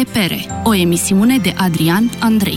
Repere, o emisiune de Adrian Andrei.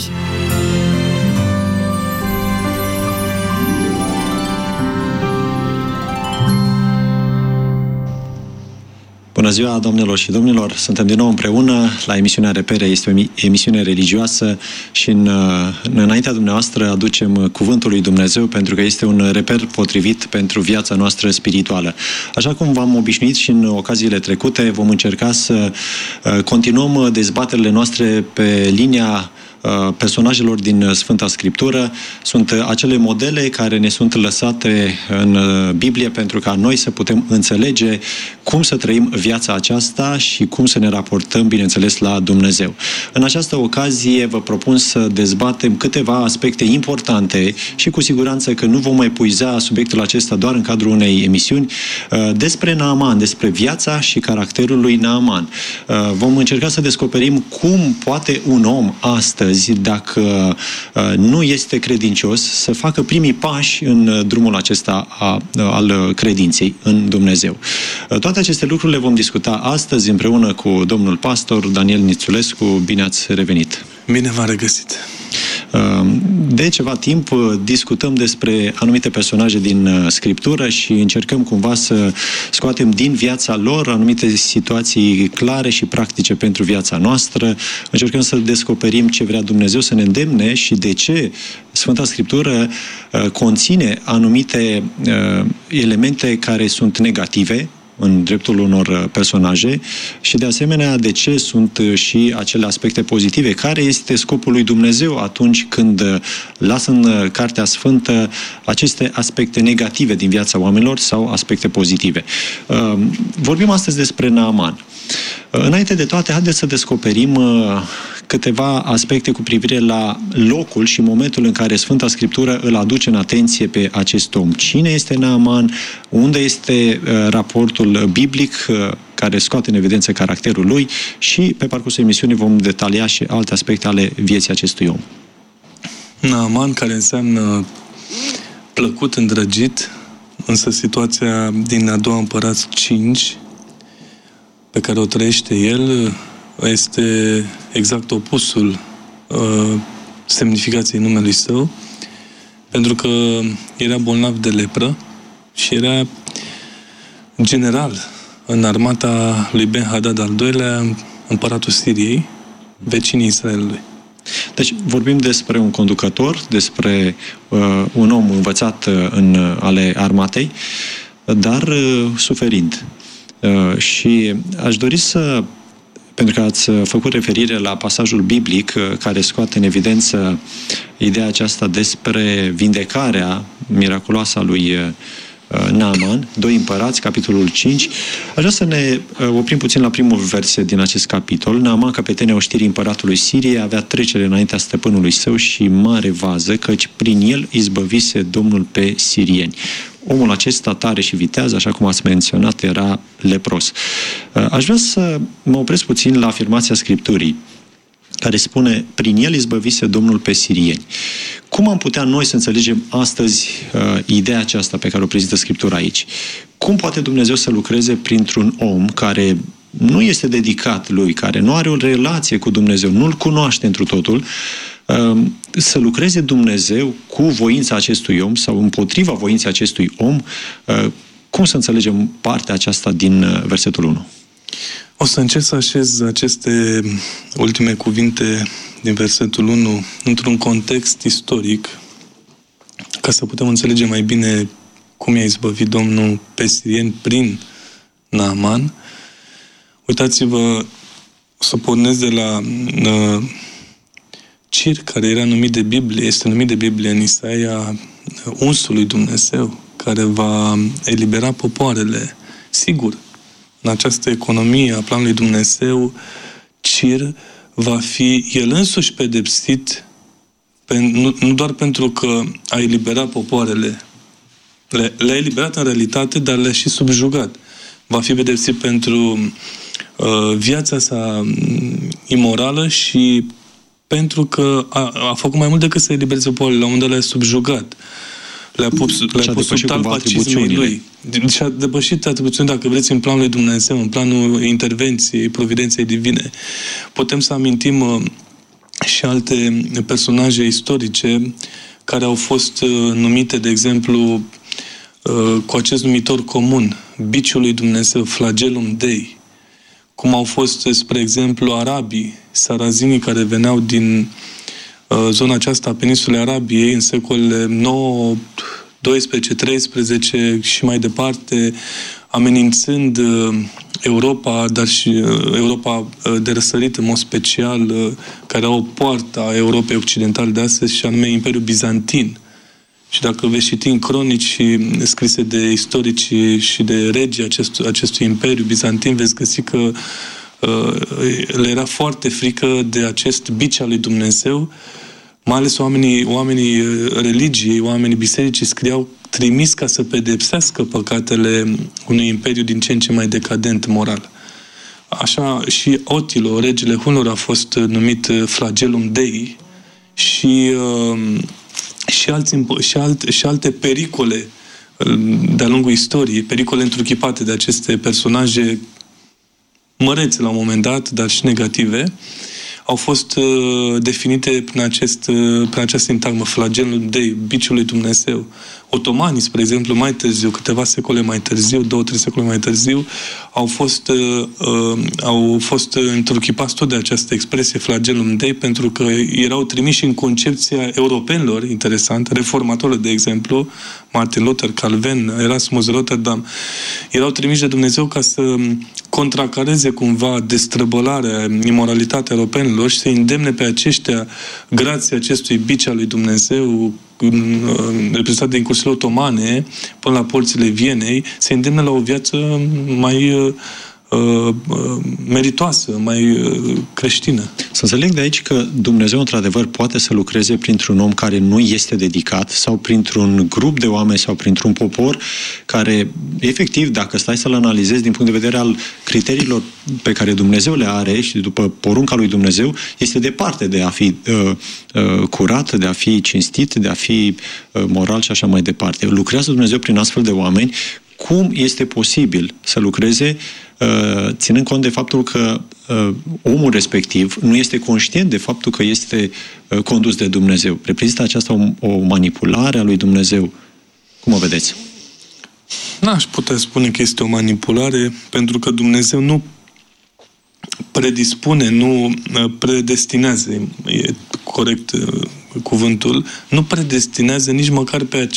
Bună ziua, domnilor și domnilor! Suntem din nou împreună la emisiunea Repere. Este o emisiune religioasă și înaintea dumneavoastră aducem Cuvântul lui Dumnezeu pentru că este un reper potrivit pentru viața noastră spirituală. Așa cum v-am obișnuit și în ocaziile trecute, vom încerca să continuăm dezbaterile noastre pe linia personajelor din Sfânta Scriptură. Sunt acele modele care ne sunt lăsate în Biblie pentru ca noi să putem înțelege cum să trăim viața aceasta și cum să ne raportăm, bineînțeles, la Dumnezeu. În această ocazie vă propun să dezbatem câteva aspecte importante și cu siguranță că nu vom epuiza subiectul acesta doar în cadrul unei emisiuni, despre Naaman, despre viața și caracterul lui Naaman. Vom încerca să descoperim cum poate un om astăzi, dacă nu este credincios, să facă primii pași în drumul acesta al credinței în Dumnezeu. Toate aceste lucruri le vom discuta astăzi împreună cu domnul pastor Daniel Nițulescu. Bine ați revenit! Bine v-am regăsit! De ceva timp discutăm despre anumite personaje din Scriptură și încercăm cumva să scoatem din viața lor anumite situații clare și practice pentru viața noastră. Încercăm să descoperim ce vrea Dumnezeu să ne îndemne și de ce Sfânta Scriptură conține anumite elemente care sunt negative în dreptul unor personaje și, de asemenea, de ce sunt și acele aspecte pozitive. Care este scopul lui Dumnezeu atunci când lasă în Cartea Sfântă aceste aspecte negative din viața oamenilor sau aspecte pozitive? Vorbim astăzi despre Naaman. Înainte de toate, haideți să descoperim câteva aspecte cu privire la locul și momentul în care Sfânta Scriptură îl aduce în atenție pe acest om. Cine este Naaman? Unde este raportul biblic care scoate în evidență caracterul lui? Și pe parcursul emisiunii vom detalia și alte aspecte ale vieții acestui om. Naaman, care înseamnă plăcut, îndrăgit, însă situația din a doua Împărați 5, pe care o trăiește el, este exact opusul semnificației numelui său, pentru că era bolnav de lepră și era general în armata lui Ben-Hadad al II-lea, împăratul Siriei, vecinii Israelului. Deci vorbim despre un conducător, despre un om învățat în ale armatei, dar suferind. Și aș dori să, pentru că ați făcut referire la pasajul biblic care scoate în evidență ideea aceasta despre vindecarea miraculoasă a lui Naaman, 2 Împărați, capitolul 5. Aș vrea să ne oprim puțin la primul verset din acest capitol. Naaman, căpetenia oștirii împăratului Siriei, avea trecere înaintea stăpânului său și mare vază, căci prin el izbăvise Domnul pe sirieni. Omul acesta tare și viteaz, așa cum ați menționat, era lepros. Aș vrea să mă opresc puțin la afirmația Scripturii, care spune, prin el izbăvise Domnul pe sirieni. Cum am putea noi să înțelegem astăzi ideea aceasta pe care o prezintă Scriptura aici? Cum poate Dumnezeu să lucreze printr-un om care nu este dedicat lui, care nu are o relație cu Dumnezeu, nu-L cunoaște întru totul, să lucreze Dumnezeu cu voința acestui om sau împotriva voinței acestui om? Cum să înțelegem partea aceasta din versetul 1? O să încerc să așez aceste ultime cuvinte din versetul 1 într-un context istoric, ca să putem înțelege mai bine cum i-a izbăvit Domnul pe sirieni prin Naaman. Uitați-vă, să pornesc de la Cir, care era numit de Biblie, este numit de Biblie în Isaia unsul lui Dumnezeu, care va elibera popoarele. Sigur, în această economie a planului Dumnezeu, Cir va fi el însuși pedepsit, nu doar pentru că a eliberat popoarele, le-a eliberat în realitate, dar le-a și subjugat. Va fi pedepsit pentru viața sa imorală și pentru că a făcut mai mult decât să elibereze popoarele, la un moment dat le-a subjugat. le-a pus sub talpa cizmei lui. Și-a depășit atribuțiuni, dacă vreți, în planul lui Dumnezeu, în planul intervenției, providenței divine. Putem să amintim și alte personaje istorice care au fost numite, de exemplu, cu acest numitor comun, biciul lui Dumnezeu, flagellum Dei, cum au fost, spre exemplu, arabii, sarazinii care veneau din zona aceasta a peninsulei Arabiei în secolele 9, 12, 13 și mai departe, amenințând Europa, dar și Europa de răsărit, în mod special, care au o poartă a Europei Occidentale de astăzi, și anume Imperiul Bizantin. Și dacă veți citi în cronici scrise de istorici și de regii acestui Imperiu Bizantin, veți găsi că le era foarte frică de acest bici al lui Dumnezeu, mai ales oamenii religiei, oamenii bisericii scriau trimis ca să pedepsească păcatele unui imperiu din ce în ce mai decadent moral. Așa și Otilo, regele hunilor, a fost numit flagellum Dei și alte pericole de-a lungul istoriei, pericole întruchipate de aceste personaje mărețe la un moment dat, dar și negative, au fost definite prin această sintagmă, flagellum Dei, biciul lui Dumnezeu. Otomanii, spre exemplu, mai târziu, câteva secole mai târziu, 2-3 secole mai târziu, au fost întruchipați tot de această expresie, flagellum Dei, pentru că erau trimiși în concepția europenilor, interesant, reformatorilor, de exemplu, Martin Luther, Calvin, Erasmus de Rotterdam, erau trimiși de Dumnezeu ca să contracareze cumva destrăbălarea, imoralitatea europenilor și să îndemne pe aceștia, grație acestui bici al lui Dumnezeu, reprezentat de incursiile otomane până la porțile Vienei, se îndemnă la o viață mai meritoasă, mai creștină. Să înțeleg de aici că Dumnezeu, într-adevăr, poate să lucreze printr-un om care nu este dedicat sau printr-un grup de oameni sau printr-un popor care, efectiv, dacă stai să-l analizezi din punct de vedere al criteriilor pe care Dumnezeu le are și după porunca lui Dumnezeu, este departe de a fi curat, de a fi cinstit, de a fi moral și așa mai departe. Lucrează Dumnezeu prin astfel de oameni. Cum este posibil să lucreze ținând cont de faptul că omul respectiv nu este conștient de faptul că este condus de Dumnezeu? Reprezintă aceasta o manipulare a lui Dumnezeu? Cum o vedeți? N-aș putea spune că este o manipulare, pentru că Dumnezeu nu predispune, nu predestinează, e corect cuvântul, nu predestinează nici măcar pe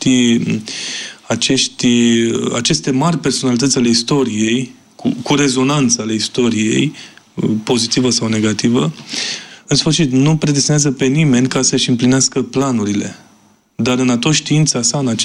aceste mari personalități ale istoriei, cu rezonanță ale istoriei, pozitivă sau negativă, în sfârșit, nu predestinează pe nimeni ca să-și împlinească planurile. Dar în atoștiința sa, în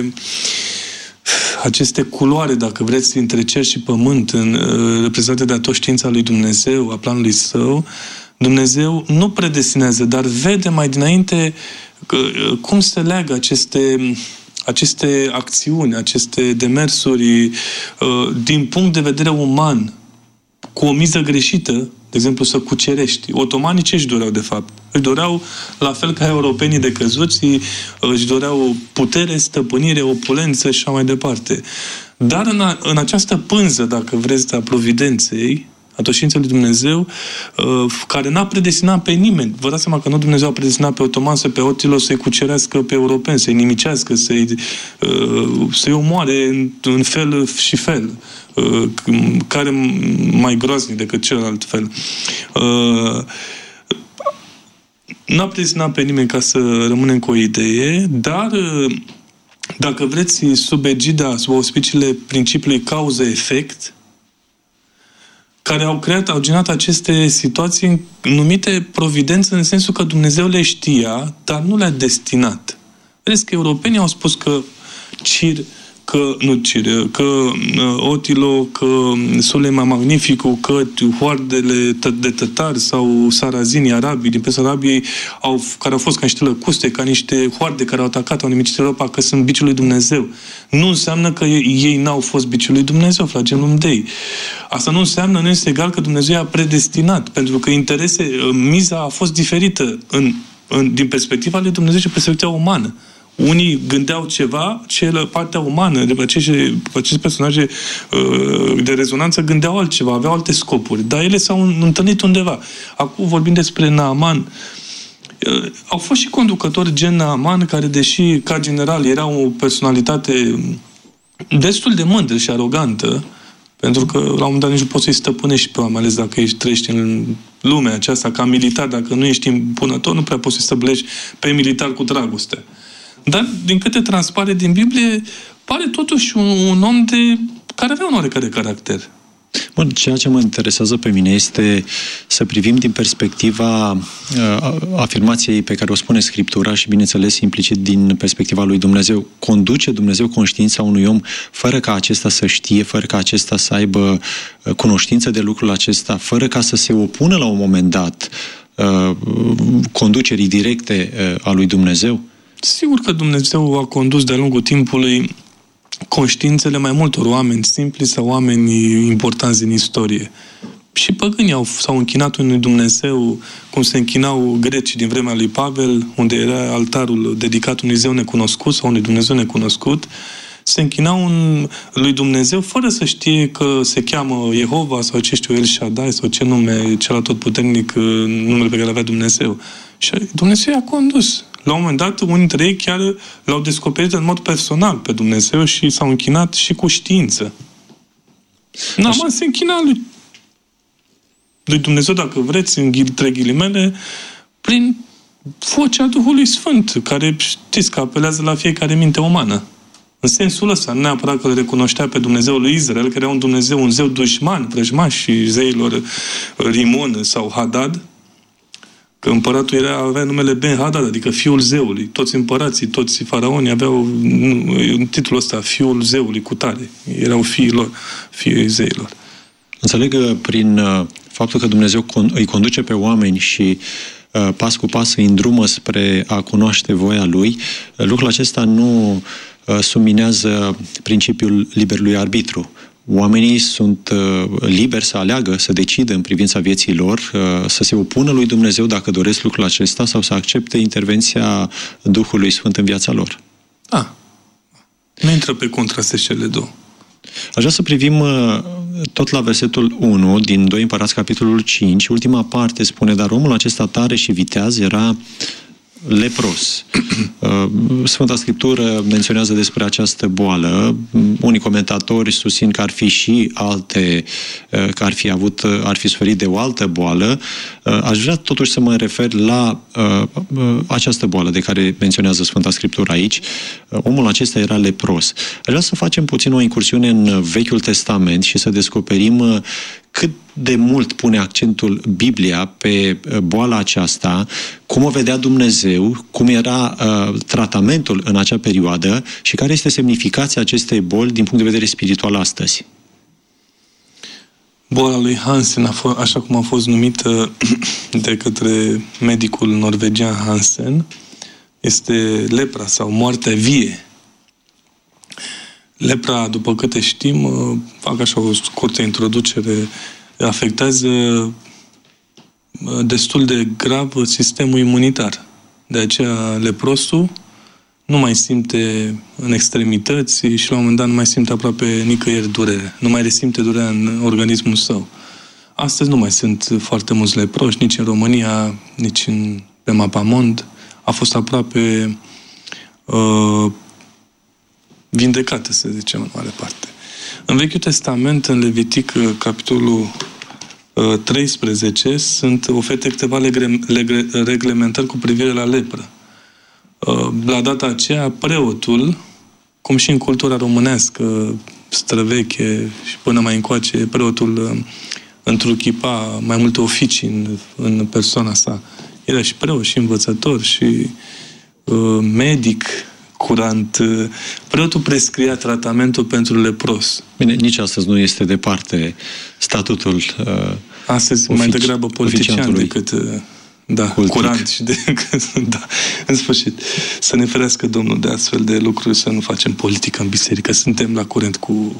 aceste culoare, dacă vreți, între cer și pământ, reprezentate de atoștiința lui Dumnezeu, a planului său, Dumnezeu nu predestinează, dar vede mai dinainte cum se leagă aceste acțiuni, aceste demersuri din punct de vedere uman, cu o miză greșită, de exemplu, să cucerești. Otomanii ce își doreau, de fapt? Își doreau, la fel ca europenii decăzuți, își doreau putere, stăpânire, opulență și așa mai departe. Dar în această pânză, dacă vreți, a providenței, a toștiinței lui Dumnezeu, care n-a predestinat pe nimeni. Vă dați seama că nu Dumnezeu a predestinat pe otoman, pe Otilo, să-i cucerească pe europeni, să-i nimicească, să-i omoare în fel și fel. Care mai groaznic decât celălalt fel. N-a predestinat pe nimeni ca să rămânem cu o idee, dar dacă vreți, sub auspiciile principiului cauză-efect, care au generat aceste situații numite providență, în sensul că Dumnezeu le știa, dar nu le-a destinat. Vedeți că europenii au spus că Otilo, că Sulema Magnificul, că hoardele de tătari sau sarazinii arabii din peste Arabiei, care au fost ca niște lăcuste, ca niște hoarde care au atacat, au nimicit Europa, că sunt biciul lui Dumnezeu. Nu înseamnă că ei n-au fost biciul lui Dumnezeu, flagellum Dei. Asta nu înseamnă, nu este egal că Dumnezeu i-a predestinat, pentru că miza a fost diferită din perspectiva lui Dumnezeu și perspectiva umană. Unii gândeau ceva, partea umană, de aceste personaje de rezonanță gândeau altceva, aveau alte scopuri, dar ele s-au întâlnit undeva. Acum vorbim despre Naaman. Au fost și conducători gen Naaman, care, deși ca general era o personalitate destul de mândră și arogantă, pentru că la un moment dat nici nu poți să-i stăpânești pe oameni, ales dacă trăiești în lumea aceasta ca militar, dacă nu ești impunător, nu prea poți să-i stăpânești pe militar cu dragoste. Dar, din câte transpare din Biblie, pare totuși un om care avea un oarecare caracter. Bun, ceea ce mă interesează pe mine este să privim din perspectiva afirmației pe care o spune Scriptura și, bineînțeles, implicit din perspectiva lui Dumnezeu. Conduce Dumnezeu conștiința unui om fără ca acesta să știe, fără ca acesta să aibă cunoștință de lucrul acesta, fără ca să se opună la un moment dat conducerii directe a lui Dumnezeu? Sigur că Dumnezeu a condus de-a lungul timpului conștiințele mai multor oameni simpli sau oameni importanți din istorie. Și păgânii s-au închinat unui Dumnezeu cum se închinau grecii din vremea lui Pavel, unde era altarul dedicat unui zeu necunoscut sau unui Dumnezeu necunoscut. Se închinau lui Dumnezeu fără să știe că se cheamă Jehova sau ce știu El Shaddai sau ce nume, cel atotputernic, numele pe care avea Dumnezeu. Și Dumnezeu i-a condus. La un moment dat, unii dintre ei chiar l-au descoperit în mod personal pe Dumnezeu și s-au închinat și cu știință. Naaman se închina lui Dumnezeu, dacă vreți, între ghilimele, prin vocea Duhului Sfânt, care știți că apelează la fiecare minte umană. În sensul ăsta, nu neapărat că îl recunoștea pe Dumnezeul lui Israel, care era un zeu dușman, vrăjmaș și zeilor Rimon sau Hadad, că împăratul avea numele Ben-Hadad, adică fiul zeului. Toți împărații, toți faraonii aveau titlul ăsta, fiul zeului cutare. Erau fiii zeilor. Înțeleg că prin faptul că Dumnezeu îi conduce pe oameni și pas cu pas îi îndrumă spre a cunoaște voia Lui, lucrul acesta nu subminează principiul liberului arbitru. Oamenii sunt liberi să aleagă, să decidă în privința vieții lor, să se opună lui Dumnezeu dacă doresc lucrul acesta sau să accepte intervenția Duhului Sfânt în viața lor. Nu intră pe contraste cele două. Aș vrea să privim tot la versetul 1 din 2 Împărați, capitolul 5. Ultima parte spune, dar omul acesta tare și viteaz era lepros. Sfânta Scriptură menționează despre această boală. Unii comentatori susțin că ar fi și alte, că ar fi suferit de o altă boală. Aș vrea totuși să mă refer la această boală de care menționează Sfânta Scriptură aici. Omul acesta era lepros. Aș vrea să facem puțin o incursiune în Vechiul Testament și să descoperim cât de mult pune accentul Biblia pe boala aceasta, cum o vedea Dumnezeu, cum era tratamentul în acea perioadă și care este semnificația acestei boli din punct de vedere spiritual astăzi. Boala lui Hansen, așa cum a fost numită de către medicul norvegian Hansen, este lepra sau moartea vie. Lepra, după câte știm, fac așa o scurtă introducere, afectează destul de grav sistemul imunitar. De aceea leprosul nu mai simte în extremități și la un moment dat nu mai simte aproape nicăieri durere. Nu mai resimte durerea în organismul său. Astăzi nu mai sunt foarte mulți leproși, nici în România, nici pe Mapamond. A fost aproape vindecată, să zicem, în mare parte. În Vechiul Testament, în Levitic, capitolul 13, sunt oferite câteva reglementări cu privire la lepră. La data aceea, preotul, cum și în cultura românească străveche și până mai încoace, preotul întruchipa mai multe oficii în persoana sa. Era și preot, și învățător, și medic curant. Preotul prescria tratamentul pentru lepros. Bine, nici astăzi nu este departe statutul astăzi mai degrabă politician decât curant și în sfârșit. Să ne ferească Domnul de astfel de lucruri, să nu facem politică în biserică. Suntem la curent cu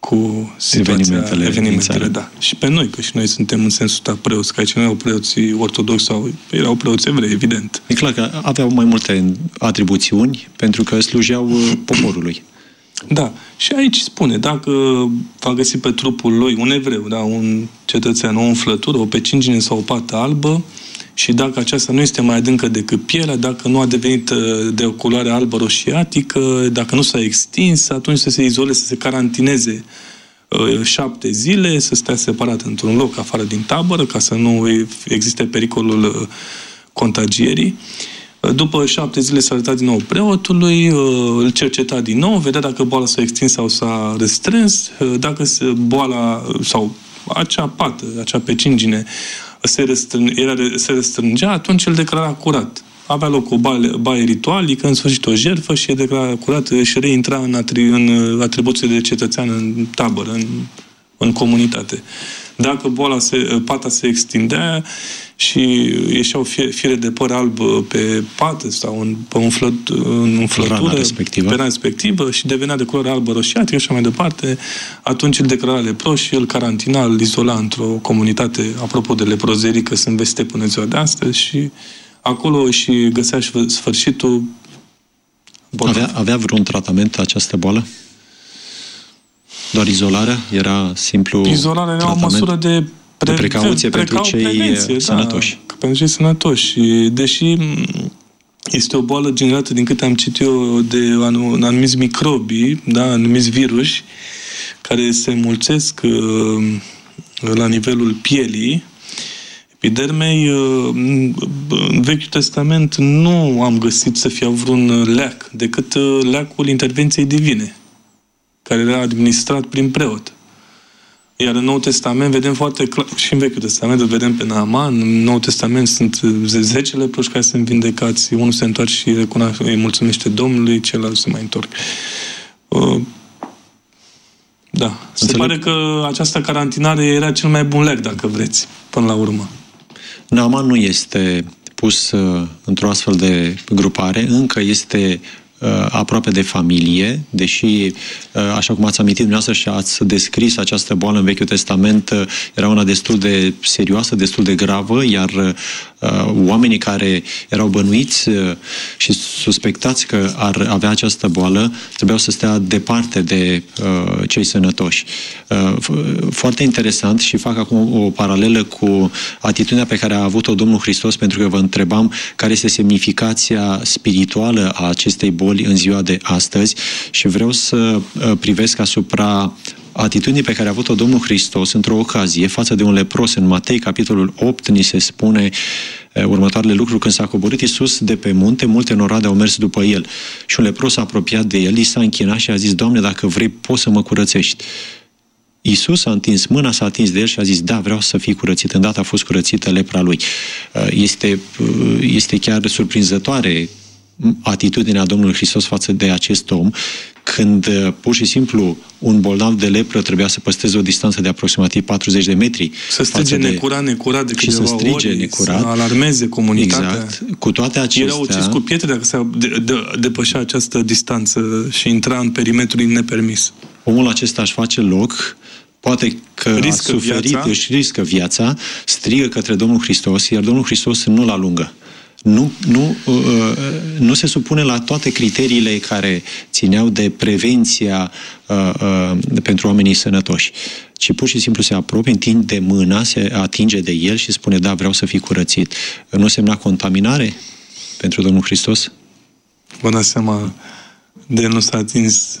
cu situația, evenimentele, da. Și pe noi, că și noi suntem în sensul ăsta preoți, că aici nu erau preoții ortodoxi sau erau preoți evrei, evident. E clar că aveau mai multe atribuțiuni pentru că slujeau poporului. Da. Și aici spune, dacă va găsi pe trupul lui un evreu, da, un cetățean, o umflătură, o pecingine sau o pată albă, și dacă aceasta nu este mai adâncă decât pielea, dacă nu a devenit de o culoare albă roșiatică, dacă nu s-a extins, atunci să se izoleze, să se carantineze 7 zile, să stea separat într-un loc afară din tabără, ca să nu existe pericolul contagierii. După 7 zile s-a arătat din nou preotului, îl cerceta din nou, vedea dacă boala s-a extins sau s-a restrâns, dacă boala sau acea pată, acea pecingine se restrângea, atunci îl declara curat. Avea loc o baie ritualică, în sfârșit o jertfă și e declarat curat, și reintra în atribuție de cetățean în tabără, în comunitate. Dacă pata se extindea și ieșeau fire de păr alb pe pată sau în umflătură, pe rana respectivă și devenea de culoare albă roșiată și așa mai departe, atunci îl declara lepros și îl carantina, îl izola într-o comunitate, apropo de leprozerii, că sunt veste până ziua de astăzi, și acolo și găsea sfârșitul. Avea vreun tratament această boală? Doar izolarea? Era simplu izolarea era o măsură de precauție pentru cei sănătoși. Da, pentru cei sănătoși. Deși este o boală generată, din câte am citit eu, de anumiți microbi, da, anumiți viruși, care se mulțesc la nivelul pielii, epidermei. În Vechiul Testament nu am găsit să fie vreun leac, decât leacul intervenției divine, care era administrat prin preot. Iar în Noul Testament vedem foarte clar, și în Vechiul Testament îl vedem pe Naaman, în Noul Testament sunt 10 leproși care sunt vindecați, unul se întoarce și îi mulțumește Domnului, celălalt se mai întorc. Da. Se pare că această carantinare era cel mai bun leac, dacă vreți, până la urmă. Naaman nu este pus într-o astfel de grupare, încă este aproape de familie, deși, așa cum ați amintit dumneavoastră și ați descris această boală în Vechiul Testament, era una destul de serioasă, destul de gravă, iar oamenii care erau bănuiți și suspectați că ar avea această boală trebuiau să stea departe de cei sănătoși. Foarte interesant, și fac acum o paralelă cu atitudinea pe care a avut-o Domnul Hristos, pentru că vă întrebam care este semnificația spirituală a acestei boli în ziua de astăzi, și vreau să privesc asupra atitudinii pe care a avut-o Domnul Hristos într-o ocazie față de un lepros. În Matei, capitolul 8, ni se spune următoarele lucruri: când s-a coborât Iisus de pe munte, multe noroade au mers după el. Și un lepros s-a apropiat de el, i s-a închinat și a zis: Doamne, dacă vrei, poți să mă curățești. Iisus a întins mâna, s-a atins de el și a zis: da, vreau să fii curățit. Îndată a fost curățită lepra lui. Este chiar surprinzătoare atitudinea Domnului Hristos față de acest om, când pur și simplu un bolnav de lepră trebuia să păstreze o distanță de aproximativ 40 de metri. Să strige necurat de câteva ori, necurat, să alarmeze comunitatea. Exact. Cu toate acestea... Erau ucis cu pietre dacă se depășea această distanță și intra în perimetrul nepermis. Omul acesta își face loc, poate că a suferit, își riscă viața, strigă către Domnul Hristos, iar Domnul Hristos nu-l alungă. Nu se supune la toate criteriile care țineau de prevenția pentru oamenii sănătoși, ci pur și simplu se apropie, întinde mâna, se atinge de el și spune: da, vreau să fii curățit. Nu semna contaminare pentru Domnul Hristos? Vă dați seama, de el nu s-a atins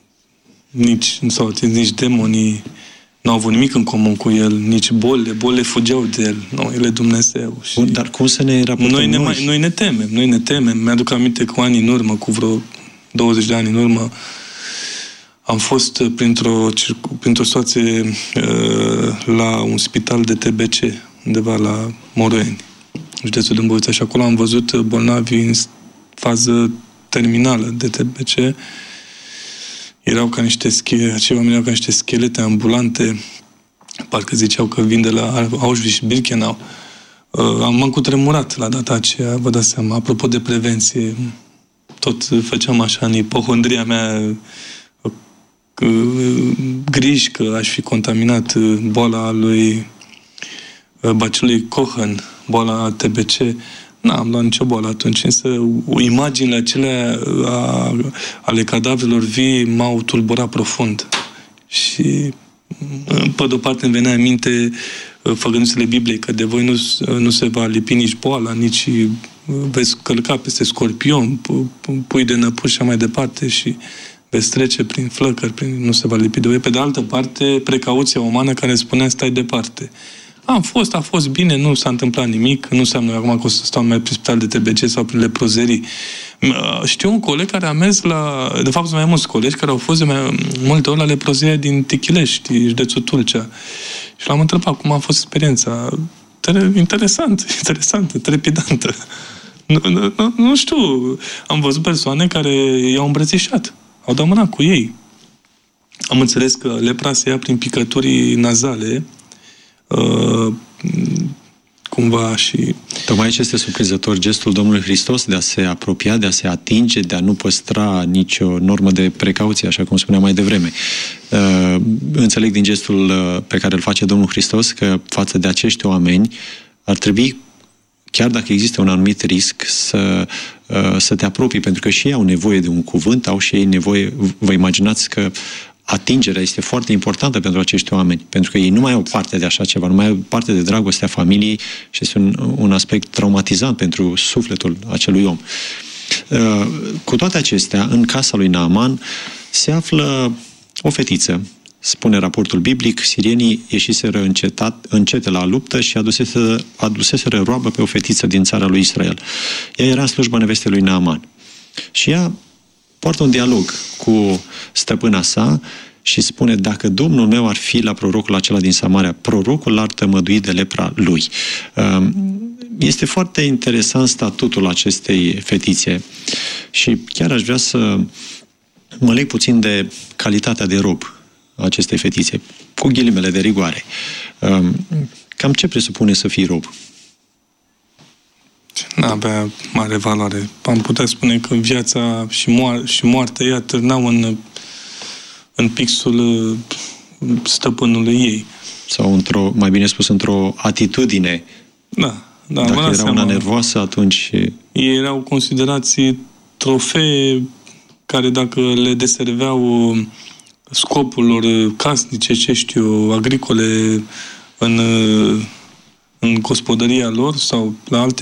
nici demonii, nu au avut nimic în comun cu el, nici bolile fugeau de el. Nu, el e Dumnezeu. Și bun, dar cum să ne raportăm noi ne temem. Mi-aduc aminte cu ani în urmă, cu vreo 20 de ani în urmă, am fost printr-o situație la un spital de TBC, undeva la Moroeni, județul Dâmbovița, și acolo am văzut bolnavi în fază terminală de TBC. Erau ca acei oameni erau ca niște schelete ambulante, parcă ziceau că vin de la Auschwitz și Birkenau. M-am cutremurat la data aceea, vă dați seama, apropo de prevenție, tot făceam așa în ipohondria mea griji că aș fi contaminat boala lui bacilului Cohen, boala TBC. N-am luat nicio boală atunci, însă imaginile acelea ale cadavrelor vii m-au tulburat profund. Și pe de-o parte îmi venea în minte făgăduințele Bibliei că de voi nu se va lipi nici boala, nici veți călca peste scorpion, pui de năpuși și mai departe și veți trece prin flăcări, nu se va lipi de voi. Pe de altă parte, precauția umană care spunea stai departe. A fost bine, nu s-a întâmplat nimic, nu înseamnă acum că o să stau mai prin spital de TBC sau prin leprozerii. Știu un coleg care a mers de fapt mai mulți colegi care au fost de mai multe ori la leprozeria din Tichilești, județul Tulcea. Și l-am întrebat cum a fost experiența. Interesantă, trepidantă. Nu știu, am văzut persoane care i-au îmbrățișat, au dat mâna cu ei. Am înțeles că lepra se ia prin picături nazale, cumva și... Tocmai aici este surprinzător gestul Domnului Hristos de a se apropia, de a se atinge, de a nu păstra nicio normă de precauție, așa cum spuneam mai devreme. Înțeleg din gestul pe care îl face Domnul Hristos că față de acești oameni ar trebui, chiar dacă există un anumit risc, să te apropii, pentru că și ei au nevoie de un cuvânt, au și ei nevoie, vă imaginați că atingerea este foarte importantă pentru acești oameni, pentru că ei nu mai au parte de așa ceva, nu mai au parte de dragostea familiei și este un aspect traumatizant pentru sufletul acelui om. Cu toate acestea, în casa lui Naaman se află o fetiță. Spune raportul biblic, sirienii ieșiseră încete la luptă și aduseseră roabă pe o fetiță din țara lui Israel. Ea era în slujba nevestei lui Naaman. Și ea poartă un dialog cu stăpâna sa și spune, dacă Domnul meu ar fi la prorocul acela din Samaria, prorocul l-ar tămădui de lepra lui. Este foarte interesant statutul acestei fetițe și chiar aș vrea să mă leg puțin de calitatea de rob a acestei fetițe, cu ghilimele de rigoare. Cam ce presupune să fii rob? N-avea mare valoare. Am putea spune că viața și moartea ea târnau în pixul stăpânului ei. Sau mai bine spus, într-o atitudine. Da. Dacă era una nervoasă, atunci... Ei erau considerați trofee care, dacă le deserveau scopurilor casnice, agricole, în gospodăria lor sau la alte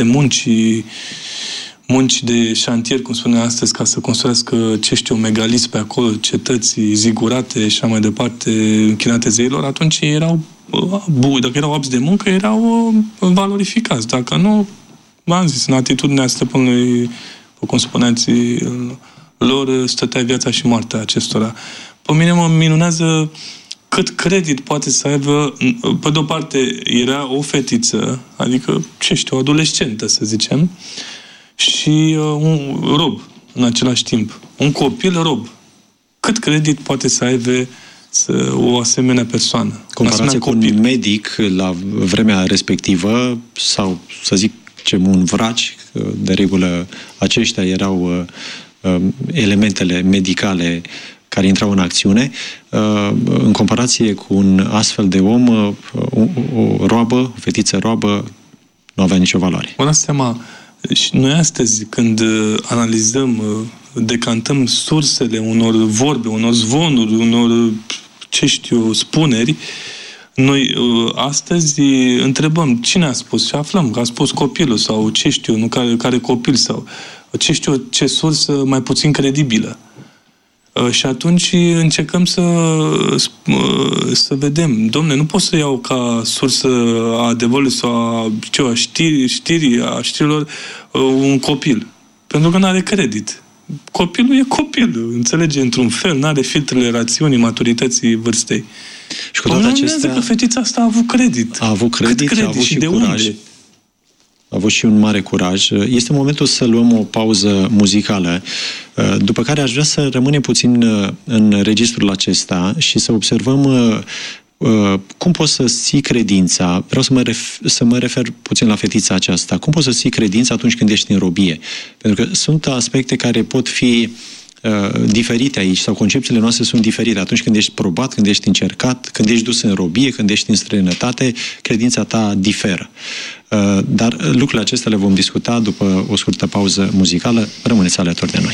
munci de șantier, cum spune astăzi, ca să construiască, megalism pe acolo, cetăți zigurate și așa mai departe, închinate zeilor, atunci erau dacă erau apți de muncă, erau valorificați. Dacă nu, v-am zis, în atitudinea stăpânului, cum spuneați, lor stătea viața și moartea acestora. Pe mine mă minunează cât credit poate să aibă. Pe de-o parte, era o fetiță, adică, o adolescentă, să zicem, și un rob în același timp. Un copil rob. Cât credit poate să aibă o asemenea persoană? Comparație cu un medic la vremea respectivă, sau, să zicem, un vraci, de regulă aceștia erau elementele medicale care intrau în acțiune, în comparație cu un astfel de om, o roabă, o fetiță roabă, nu avea nicio valoare. Vă dați seama, și noi astăzi, când analizăm, decantăm sursele unor vorbe, unor zvonuri, unor, spuneri, noi astăzi întrebăm cine a spus și aflăm că a spus copilul sau care copil sau ce sursă mai puțin credibilă. Și atunci încercăm să vedem. Dom'le, nu pot să iau ca sursă a adevărului sau a știrilor un copil. Pentru că nu are credit. Copilul e copil, înțelege într-un fel, nu are filtrele rațiunii, maturității vârstei. Și cu toate acestea, că fetița asta a avut credit. A avut credit, a avut și curaj. Unde? A avut și un mare curaj. Este momentul să luăm o pauză muzicală, după care aș vrea să rămânem puțin în registrul acesta și să observăm cum poți să ții credința. Vreau să mă refer puțin la fetița aceasta. Cum poți să ții credința atunci când ești în robie? Pentru că sunt aspecte care pot fi diferite aici, sau concepțiile noastre sunt diferite. Atunci când ești probat, când ești încercat, când ești dus în robie, când ești în străinătate, credința ta diferă. Dar lucrurile acestea le vom discuta după o scurtă pauză muzicală. Rămâneți alături de noi.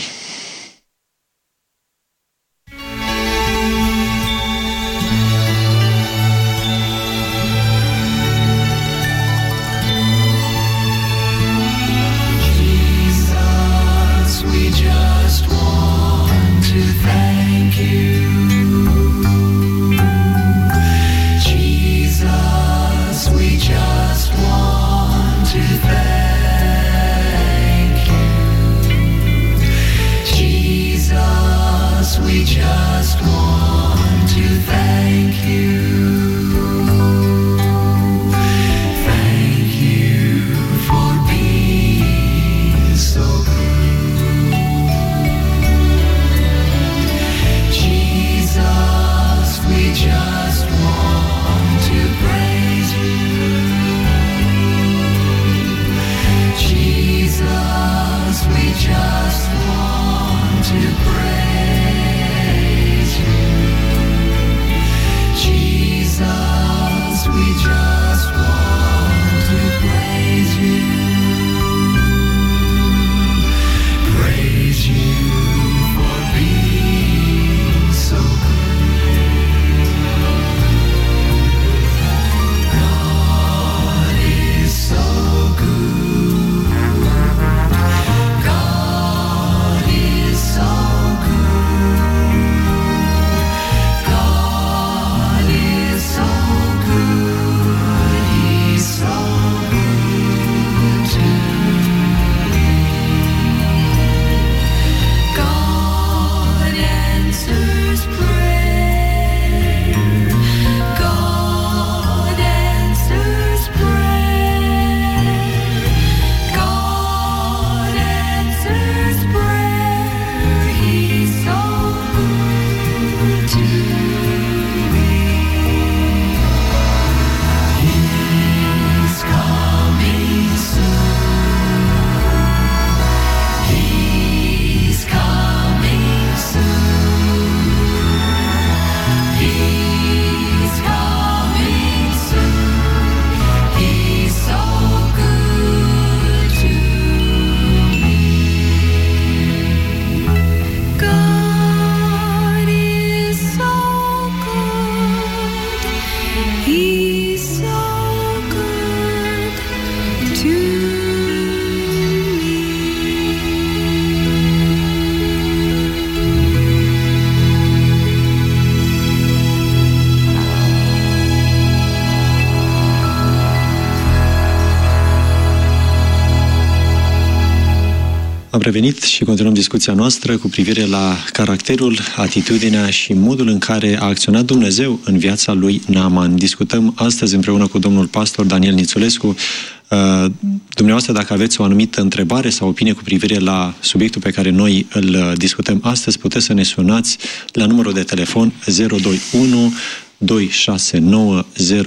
Am revenit și continuăm discuția noastră cu privire la caracterul, atitudinea și modul în care a acționat Dumnezeu în viața lui Naaman. Discutăm astăzi împreună cu domnul pastor Daniel Nițulescu. Dumneavoastră, dacă aveți o anumită întrebare sau opinie cu privire la subiectul pe care noi îl discutăm astăzi, puteți să ne sunați la numărul de telefon 021 269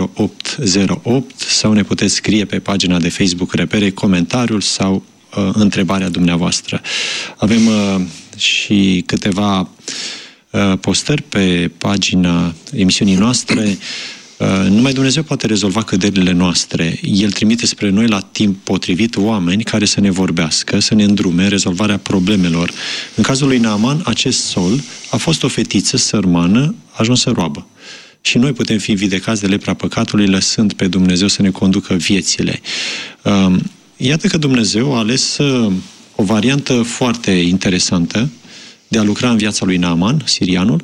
0808 sau ne puteți scrie pe pagina de Facebook Repere comentariul sau întrebarea dumneavoastră. Avem și câteva postări pe pagina emisiunii noastre. Numai Dumnezeu poate rezolva căderile noastre. El trimite spre noi la timp potrivit oameni care să ne vorbească, să ne îndrume în rezolvarea problemelor. În cazul lui Naaman, acest sol a fost o fetiță sărmană ajunsă roabă. Și noi putem fi vindecați de lepra păcatului lăsând pe Dumnezeu să ne conducă viețile. Iată că Dumnezeu a ales o variantă foarte interesantă de a lucra în viața lui Naaman, sirianul,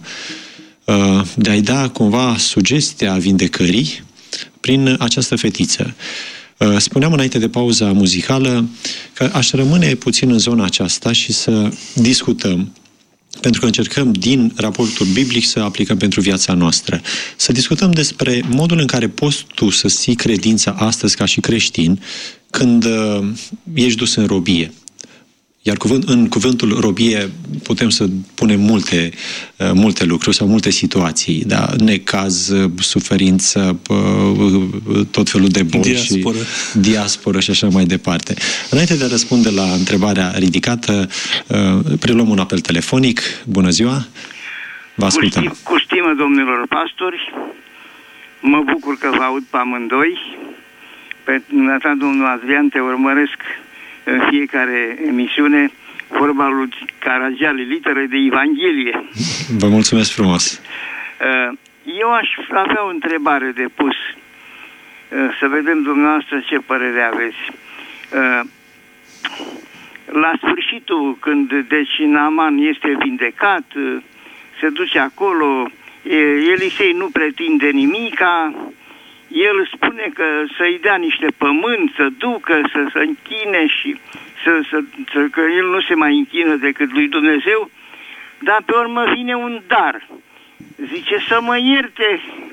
de a-i da cumva sugestia vindecării prin această fetiță. Spuneam înainte de pauza muzicală că aș rămâne puțin în zona aceasta și să discutăm, pentru că încercăm din raportul biblic să aplicăm pentru viața noastră. Să discutăm despre modul în care poți tu să ții credința astăzi ca și creștin când ești dus în robie. Iar în cuvântul robie putem să punem multe lucruri sau multe situații, da? Necaz, suferință, tot felul de boli și diasporă și așa mai departe. Înainte de a răspunde la întrebarea ridicată, preluăm un apel telefonic. Bună ziua! Vă ascultăm. Cu stimă, domnilor pastori, mă bucur că vă aud pe amândoi. Pe dumneata, domnul Adrian, te urmăresc în fiecare emisiune, vorba lui Caragiale, literă de Evanghelie. Vă mulțumesc frumos. Eu aș avea o întrebare de pus. Să vedem dumneavoastră ce părere aveți. La sfârșitul, când deci Naaman este vindecat, se duce acolo, Elisei nu pretinde nimica, el spune că să-i dea niște pământ, să ducă, să se închine și că el nu se mai închină decât lui Dumnezeu, dar pe urmă vine un dar. Zice să mă ierte,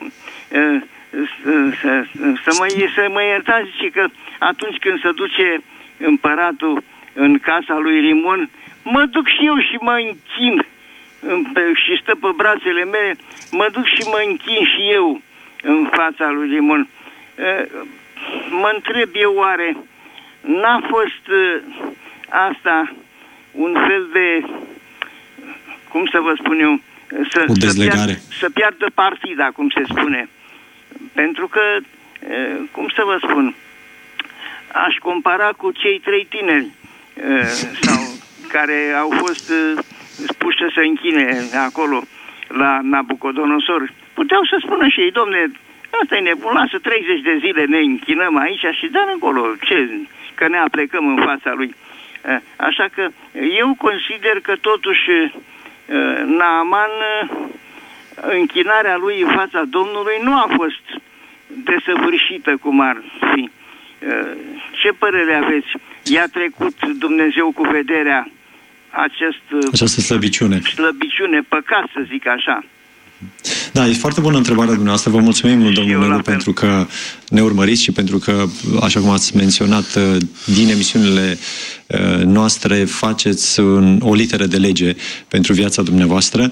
să mă iertați, zice că atunci când se duce împăratul în casa lui Rimon, mă duc și eu și mă închin și stă pe brațele mele, mă duc și mă închin și eu în fața lui Rimon. Mă întreb eu, oare n-a fost asta un fel de, cum să vă spun eu, să piardă partida, cum se spune. Pentru că, cum să vă spun, aș compara cu cei 3 tineri sau care au fost puși să se închine acolo la Nabucodonosor. Puteau să spună și ei, domne, asta e nebun, lasă 30 de zile ne închinăm aici și dă încolo, că ne aplecăm în fața lui. Așa că eu consider că totuși Naaman, închinarea lui în fața Domnului nu a fost desăvârșită cum ar fi. Ce părere aveți? I-a trecut Dumnezeu cu vederea această slăbiciune, păcat să zic așa. Da, e foarte bună întrebarea dumneavoastră. Vă mulțumim, domnul Nelu, pentru că ne urmăriți și pentru că, așa cum ați menționat, din emisiunile noastre faceți o literă de lege pentru viața dumneavoastră.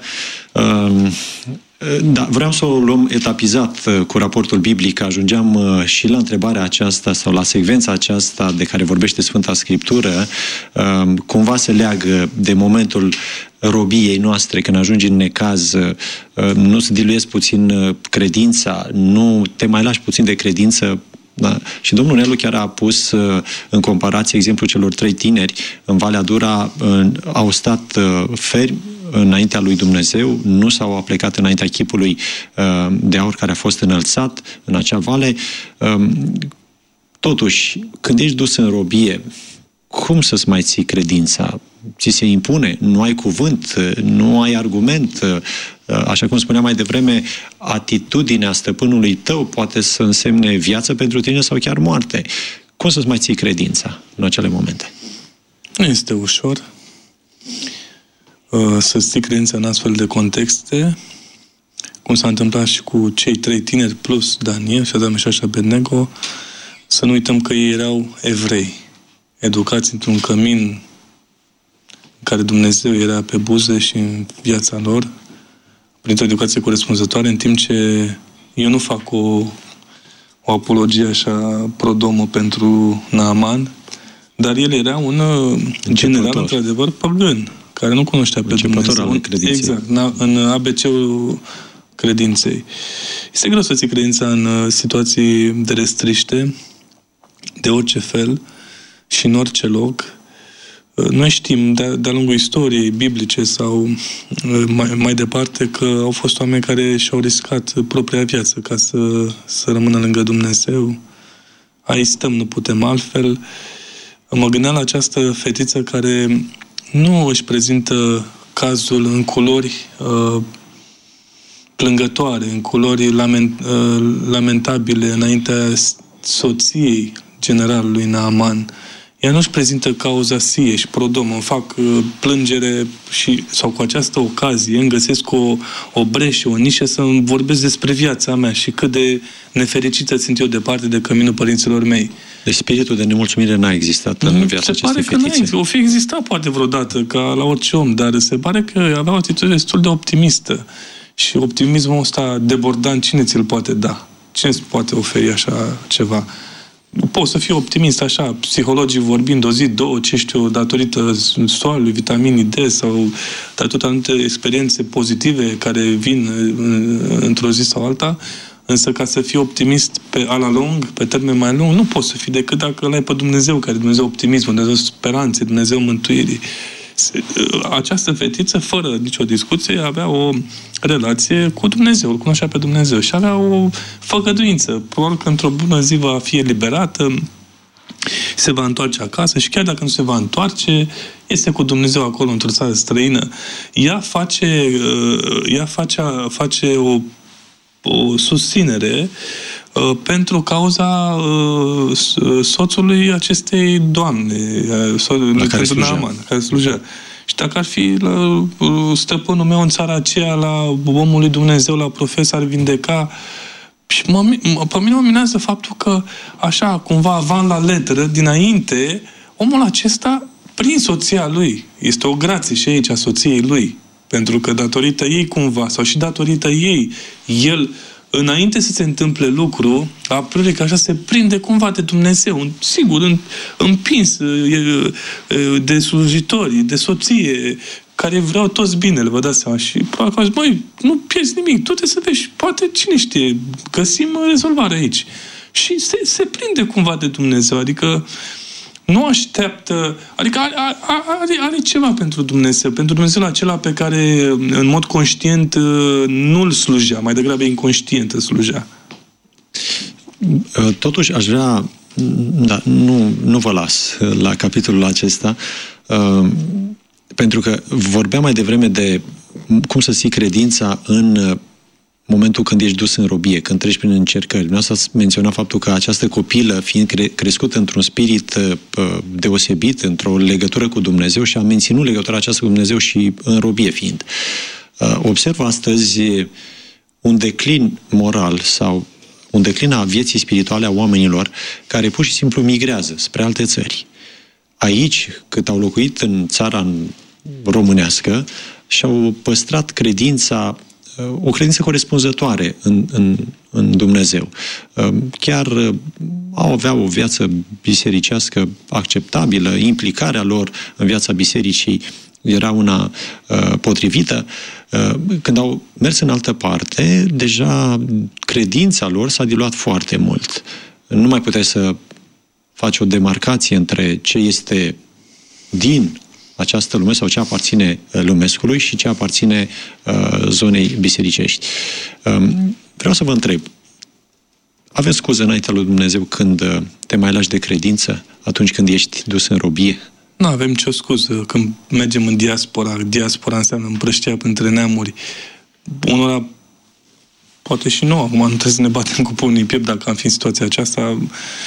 Da, vreau să o luăm etapizat cu raportul biblic. Ajungeam și la întrebarea aceasta sau la secvența aceasta de care vorbește Sfânta Scriptură. Cumva se leagă de momentul robiei noastre, când ajungi în necaz, nu se diluiesc puțin credința, nu te mai lași puțin de credință. Da. Și domnul Nelu chiar a pus în comparație exemplul celor 3 tineri în Valea Dura, au stat fermi înaintea lui Dumnezeu, nu s-au aplecat înaintea chipului de aur care a fost înălțat în acea vale. Totuși, când ești dus în robie, cum să-ți mai ții credința? Ți se impune, nu ai cuvânt, nu ai argument. Așa cum spuneam mai devreme, atitudinea stăpânului tău poate să însemne viață pentru tine sau chiar moarte. Cum să-ți mai ții credința în acele momente? Nu este ușor să-ți ții credința în astfel de contexte, cum s-a întâmplat și cu cei 3 tineri plus Daniel, Șadram, Meșaș și Abednego. Să nu uităm că ei erau evrei, educați într-un cămin în care Dumnezeu era pe buze și în viața lor, printr-o educație corespunzătoare, în timp ce eu nu fac o apologie așa pro-domo pentru Naaman, dar el era un general, într-adevăr, păgân, care nu cunoștea pe Dumnezeu. Exact, în ABC-ul credinței. Este greu să ții credința în situații de restriște, de orice fel și în orice loc. Noi știm de-a lungul istoriei biblice sau mai departe că au fost oameni care și-au riscat propria viață ca să rămână lângă Dumnezeu. Aici stăm, nu putem altfel. Mă gândeam la această fetiță care nu își prezintă cazul în culori plângătoare, în culori lamentabile înaintea soției generalului Naaman. Ea nu-și prezintă cauza sie și pro-domo, îmi fac plângere sau cu această ocazie îmi găsesc o breșă, o nișă să-mi vorbesc despre viața mea și cât de nefericită sunt eu departe de căminul părinților mei. Deci spiritul de nemulțumire n-a existat în viața acestei fetițe. O fi existat poate vreodată, ca la orice om, dar se pare că avea o atitudine destul de optimistă. Și optimismul ăsta debordant, cine ți-l poate da? Cine îți poate oferi așa ceva? Poți să fii optimist așa, psihologii vorbind, o zi, două, ce știu, datorită soarelui, vitaminii D sau datorită anumite experiențe pozitive care vin într-o zi sau alta, însă ca să fii optimist pe ala lung, pe termen mai lung, nu poți să fii decât dacă îl ai pe Dumnezeu, care e Dumnezeu optimism, Dumnezeu speranțe, Dumnezeu mântuirii. Această fetiță, fără nicio discuție, avea o relație cu Dumnezeu, îl cunoștea pe Dumnezeu și avea o făgăduință. Probabil că într-o bună zi va fi eliberată, se va întoarce acasă și chiar dacă nu se va întoarce, este cu Dumnezeu acolo într-o țară străină. Ea face o susținere pentru cauza soțului acestei doamne, pentru Naaman, care slujea. Și dacă ar fi la stăpânul meu în țara aceea, la omul lui Dumnezeu, la profet, s-ar vindeca. Și pe mine mă minează faptul că, așa, cumva, avant la letră, dinainte, omul acesta, prin soția lui, este o grație și aici a soției lui, pentru că datorită ei cumva, sau și datorită ei, el, înainte să se întâmple lucru, a priori că așa se prinde cumva de Dumnezeu, sigur, împins de slujitori, de soție, care vreau toți binele, vă dați seama. Și probabil că măi, nu pierzi nimic, tu trebuie să vezi, poate, cine știe, găsim rezolvare aici. Și se prinde cumva de Dumnezeu, adică nu așteaptă, adică are ceva pentru Dumnezeu, pentru Dumnezeu acela pe care în mod conștient nu-l slujea, mai degrabă inconștient îl slujea. Totuși aș vrea, nu vă las la capitolul acesta, pentru că vorbeam mai devreme de cum să ții credința în momentul când ești dus în robie, când treci prin încercări. Dumneavoastră ați menționat faptul că această copilă, fiind crescută într-un spirit deosebit, într-o legătură cu Dumnezeu și a menținut legătura aceasta cu Dumnezeu și în robie fiind. Observ astăzi un declin moral sau un declin a vieții spirituale a oamenilor care pur și simplu migrează spre alte țări. Aici, cât au locuit în țara românească, și-au păstrat credința, o credință corespunzătoare în Dumnezeu. Chiar aveau o viață bisericească acceptabilă, implicarea lor în viața bisericii era una potrivită. Când au mers în altă parte, deja credința lor s-a diluat foarte mult. Nu mai puteai să faci o demarcație între ce este din această lume sau ce aparține lumescului și ce aparține zonei bisericești. Vreau să vă întreb, aveți scuză înaintea lui Dumnezeu când te mai lași de credință, atunci când ești dus în robie? Nu avem nicio scuză. Când mergem în diaspora înseamnă împrăștia între neamuri. Unora poate și nu, acum nu trebuie să ne batem cu pumnii în piept dacă am fi în situația aceasta,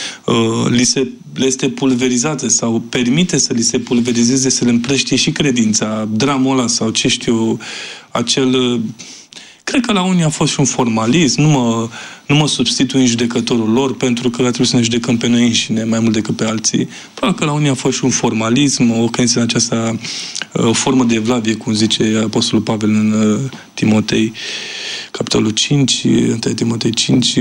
le este pulverizată sau permite să li se pulverizeze, să le împrăștie și credința, dramul ăla sau ce știu, acel... Cred că la unii a fost și un formalism, nu mă substitui în judecătorul lor, pentru că trebuie să ne judecăm pe noi înșine mai mult decât pe alții. Probabil că la unii a fost și un formalism, o credință în aceasta, o formă de evlavie, cum zice Apostolul Pavel în Timotei, capitolul 5, 1 Timotei 5,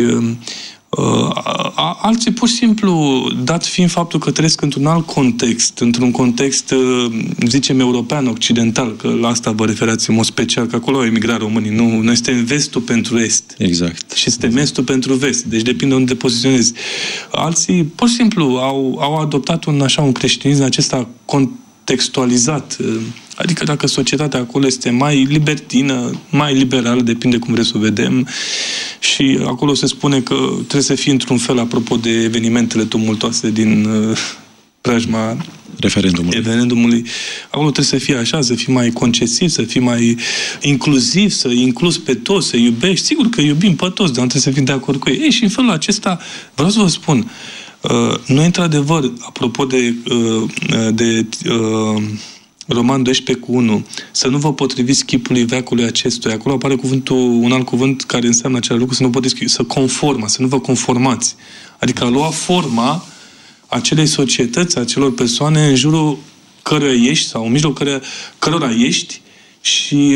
alții pur și simplu, dat fiind faptul că trăiesc într-un alt context, într-un context, zicem, european, occidental, că la asta vă referați în mod special, că acolo au emigrat românii, nu, noi suntem vestul pentru est. Exact. Și suntem estul pentru vest, deci depinde unde te poziționezi. Alții, pur și simplu, au adoptat un creștinism acesta contextualizat, adică dacă societatea acolo este mai libertină, mai liberală, depinde cum vreți să o vedem, și acolo se spune că trebuie să fii într-un fel, apropo de evenimentele tumultoase din preajma referendumului. Acolo trebuie să fie așa, să fii mai concesiv, să fii mai inclusiv, să incluzi pe toți, să iubești. Sigur că iubim pe toți, dar nu trebuie să fim de acord cu ei. Ei, și în felul acesta, vreau să vă spun, noi, într-adevăr, apropo de Roman 12:1, să nu vă potriviți chipului veacului acestuia. Acolo apare un alt cuvânt care înseamnă același lucru, să nu vă să conforma, să nu vă conformați. Adică a lua forma acelei societăți, acelor persoane în jurul căruia ești sau în mijlocul cărora ești și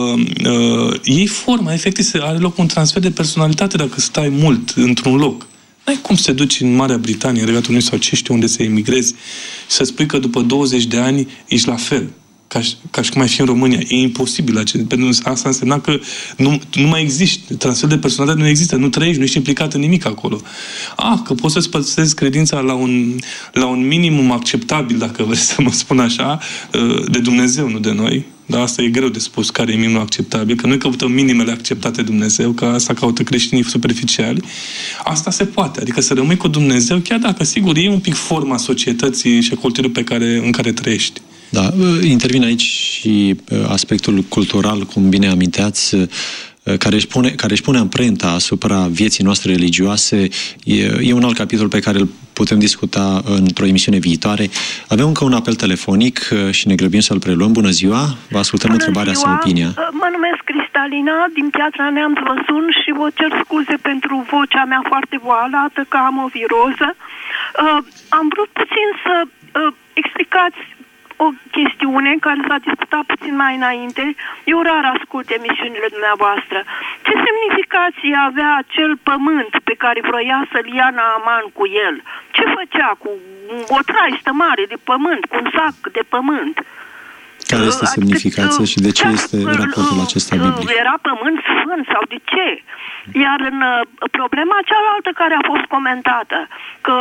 iei forma, efectiv, are loc un transfer de personalitate dacă stai mult într-un loc. N-ai cum să te duci în Marea Britanie, în Regatul Unit sau ce știu unde să emigrezi și să spui că după 20 de ani ești la fel, ca și cum ai fi în România. E imposibil. Pentru asta însemna că nu mai există. Transfer de personalitate nu există. Nu trăiești, nu ești implicat în nimic acolo. Că poți să-ți păstrezi credința la un minimum acceptabil, dacă vrei să mă spun așa, de Dumnezeu, nu de noi. Dar asta e greu de spus care e minimul acceptabil, că noi căutăm minimele acceptate de Dumnezeu, că asta caută creștinii superficiali. Asta se poate, adică să rămâi cu Dumnezeu, chiar dacă, sigur, e un pic forma societății și a culturii în care trăiești. Da, intervine aici și aspectul cultural, cum bine aminteați, care își pune amprenta asupra vieții noastre religioase. E un alt capitol pe care îl putem discuta într-o emisiune viitoare. Avem încă un apel telefonic și ne grăbim să-l preluăm. Bună ziua! Vă ascultăm întrebarea sau opinia. Mă numesc Cristalina, din Piatra Neamț vă sun și vă cer scuze pentru vocea mea foarte boalată, că am o viroză. Am vrut puțin să explicați o chestiune care s-a discutat puțin mai înainte. Eu rar ascult emisiunile dumneavoastră. Ce semnificație avea acel pământ pe care vroia să-l ia Naaman cu el? Ce făcea cu o traistă mare de pământ, cu un sac de pământ? Care este semnificația și de ce este raportul acesta biblic? Era pământ sfânt sau de ce? Iar în problema cealaltă care a fost comentată, că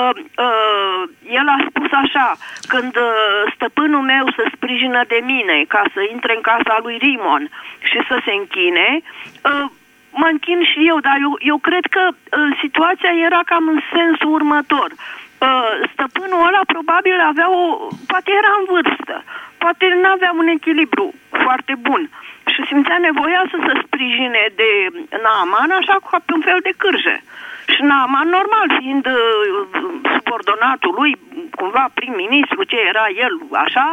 el a spus așa, când stăpânul meu se sprijină de mine ca să intre în casa lui Rimon și să se închine, mă închin și eu, dar eu cred că situația era cam în sensul următor. Stăpânul ăla probabil poate era în vârstă, poate nu avea un echilibru foarte bun și simțea nevoia să se sprijine de Naaman așa ca pe un fel de cârje. Și Naaman, normal, fiind subordonatul lui, cumva prim-ministru, ce era el, așa,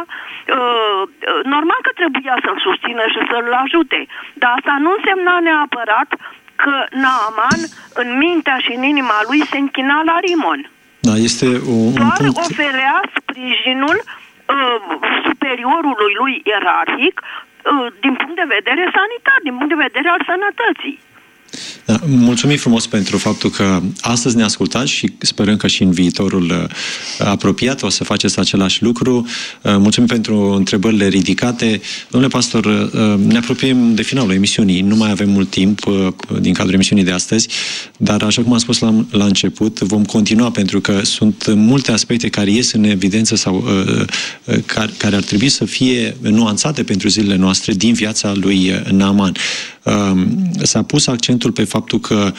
normal că trebuia să-l susțină și să-l ajute. Dar asta nu însemna neapărat că Naaman, în mintea și în inima lui, se închina la Rimon. Da, este un doar punct... oferea sprijinul superiorului lui ierarhic din punct de vedere sanitar, din punct de vedere al sănătății. Da, mulțumim frumos pentru faptul că astăzi ne ascultați și sperăm că și în viitorul apropiat o să faceți același lucru. Mulțumim pentru întrebările ridicate. Domnule pastor, ne apropiem de finalul emisiunii. Nu mai avem mult timp din cadrul emisiunii de astăzi, dar așa cum am spus la început, vom continua pentru că sunt multe aspecte care ies în evidență sau care ar trebui să fie nuanțate pentru zilele noastre din viața lui Naaman. S-a pus accentul pe faptul că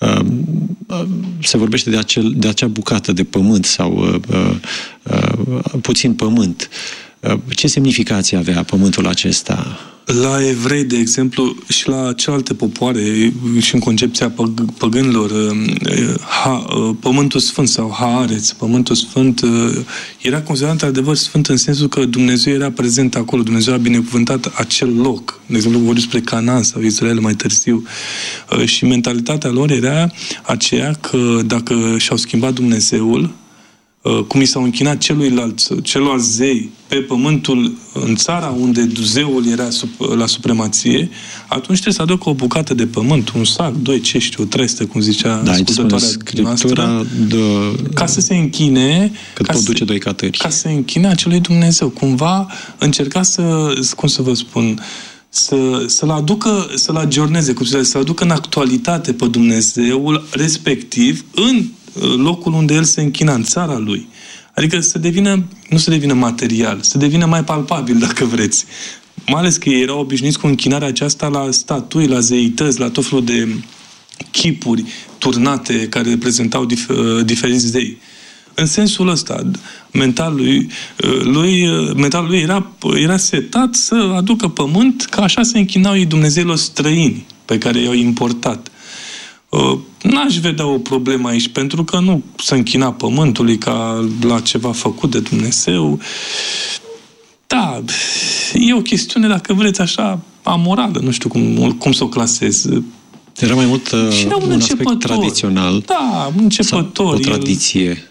se vorbește de acea bucată de pământ sau puțin pământ. Ce semnificație avea pământul acesta? La evrei, de exemplu, și la celelalte popoare și în concepția păgânilor, pământul sfânt sau Haaretz, pământul sfânt, era considerat adevăr sfânt în sensul că Dumnezeu era prezent acolo, Dumnezeu a binecuvântat acel loc. De exemplu, vorbim despre Canaan sau Israel mai târziu. Și mentalitatea lor era aceea că dacă și-au schimbat Dumnezeul, cum i s-au închinat celorlalți zei pe pământul, în țara unde zeul era la supremație, atunci trebuie să aducă o bucată de pământ, un sac, doi cești, o trestă, cum zicea ascultătoarea noastră, ca să se închine, cât pot duce doi catări. Ca să se închine acelui Dumnezeu. Cumva încerca să vă spun, să-l aducă, să-l agiorneze, să-l aducă în actualitate pe Dumnezeul respectiv în locul unde el se închina, în țara lui. Adică nu să devină material, să devină mai palpabil, dacă vreți. Mai ales că ei erau obișnuiți cu închinarea aceasta la statui, la zeități, la tot felul de chipuri turnate care reprezentau diferiți zei. În sensul ăsta, mentalul lui era setat să aducă pământ, că așa se închinau ei dumnezeilor străini pe care i-au importat. N-aș vedea o problemă aici, pentru că nu se închina pământului ca la ceva făcut de Dumnezeu. Da, e o chestiune, dacă vreți, așa, amorală, nu știu cum să o clasez. Era mai mult un aspect tradițional. Da, un începător. O tradiție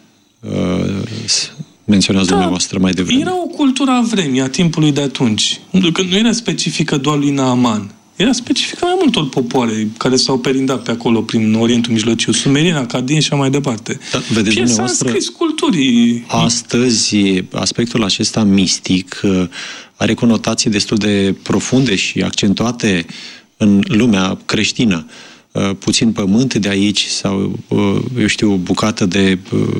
menționați dumneavoastră mai devreme. Era o cultură a vremii, a timpului de atunci. Că nu era specifică doar lui Naaman. Era specifică mai multor popoare care s-au perindat pe acolo prin Orientul Mijlociu, sumerini, acadieni și așa mai departe. Da, vedeți, și s-a scris culturii. Astăzi, aspectul acesta mistic are conotații destul de profunde și accentuate în lumea creștină. Puțin pământ de aici sau, eu știu, o bucată de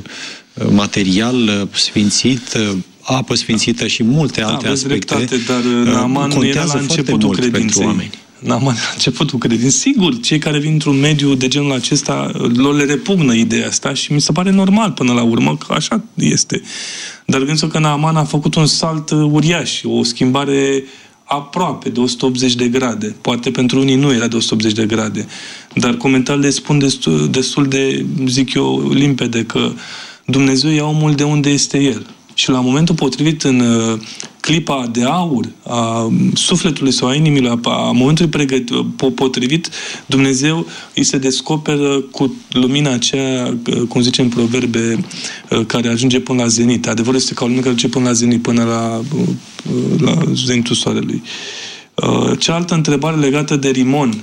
material sfințit, apă sfințită și multe alte aspecte. Dreptate, dar Naaman era la începutul credinței. Naaman la începutul credinței. Sigur, cei care vin într-un mediu de genul acesta, lor le repugnă ideea asta și mi se pare normal până la urmă că așa este. Dar gândiți-vă că Naaman a făcut un salt uriaș, o schimbare aproape de 180 de grade. Poate pentru unii nu era de 180 de grade. Dar comentariile spun destul de, zic eu, limpede că Dumnezeu ia omul de unde este el. Și la momentul potrivit, în clipa de aur a sufletului sau a inimii, a momentului potrivit, Dumnezeu îi se descoperă cu lumina aceea, cum zice în proverbe, care ajunge până la zenit. Adevărul este ca o lumină care ajunge până la zenit, până la zenitul soarelui. Cealaltă întrebare legată de Rimon,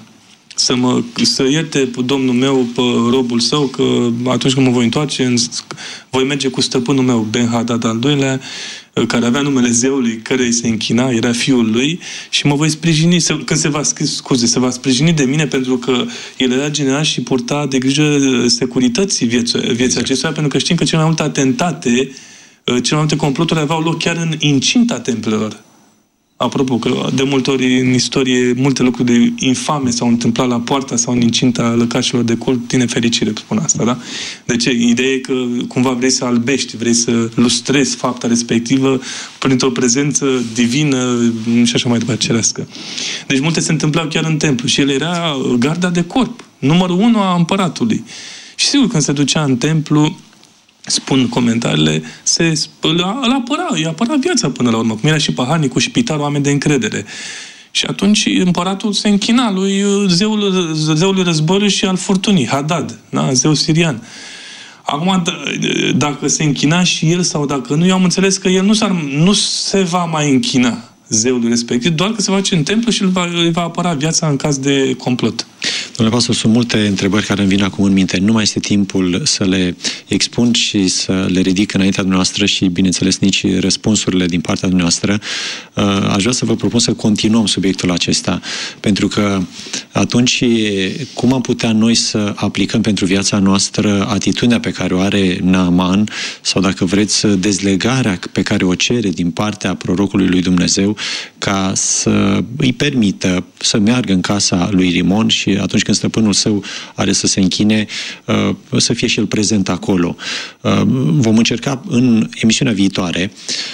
să ierte Domnul meu pe robul său, că atunci când mă voi întoarce, voi merge cu stăpânul meu, Ben-Hadad al II-lea, care avea numele zeului care îi se închina, era fiul lui, și mă voi sprijini, când se va sprijini de mine, pentru că el era general și purta de grijă securității vieții acestuia, pentru că știm că cele mai multe atentate, cele mai multe comploturi aveau loc chiar în incinta templelor. Apropo, că de multe ori în istorie multe lucruri infame s-au întâmplat la poarta sau în incinta lăcașilor de cult, din nefericire, spun asta, da? Deci, ideea e că cumva vrei să albești, vrei să lustrezi fapta respectivă printr-o prezență divină și așa mai departe, cerească. Deci multe se întâmplau chiar în templu și el era garda de corp, numărul 1 a împăratului. Și sigur, când se ducea în templu, spun comentariile, îi apăra viața până la urmă. Cum era și paharnicul și pitarul, oameni de încredere. Și atunci împăratul se închina lui zeul războiului și al furtunii, Hadad, da? Zeu sirian. Acum, dacă se închina și el sau dacă nu, eu am înțeles că el nu se va mai închina zeului respectiv, doar că se face în templu și îi va apăra viața în caz de complot. Domnule pastor, sunt multe întrebări care îmi vin acum în minte. Nu mai este timpul să le expun și să le ridic înaintea dumneavoastră și, bineînțeles, nici răspunsurile din partea dumneavoastră. Aș vrea să vă propun să continuăm subiectul acesta, pentru că atunci cum am putea noi să aplicăm pentru viața noastră atitudinea pe care o are Naaman, sau dacă vreți, dezlegarea pe care o cere din partea prorocului lui Dumnezeu, ca să îi permită să meargă în casa lui Rimon și atunci când stăpânul său are să se închine, să fie și el prezent acolo. Vom încerca în emisiunea viitoare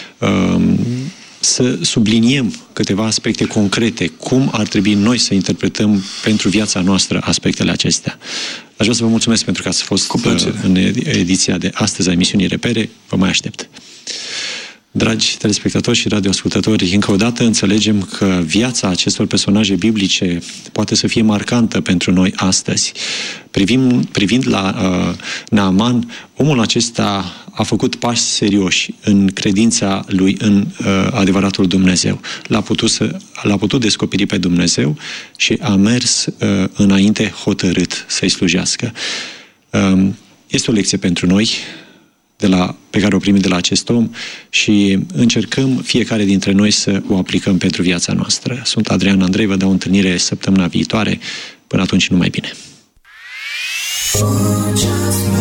să subliniem câteva aspecte concrete, cum ar trebui noi să interpretăm pentru viața noastră aspectele acestea. Aș vrea să vă mulțumesc pentru că ați fost în ediția de astăzi a emisiunii Repere. Vă mai aștept. Dragi telespectatori și radioascultători, încă o dată înțelegem că viața acestor personaje biblice poate să fie marcantă pentru noi astăzi. Privind la Naaman, omul acesta a făcut pași serioși în credința lui în adevăratul Dumnezeu. L-a putut descoperi pe Dumnezeu și a mers înainte hotărât să-i slujească. Este o lecție pentru noi pe care o primim de la acest om și încercăm fiecare dintre noi să o aplicăm pentru viața noastră. Sunt Adrian Andrei, vă dau întâlnire săptămâna viitoare. Până atunci, numai bine!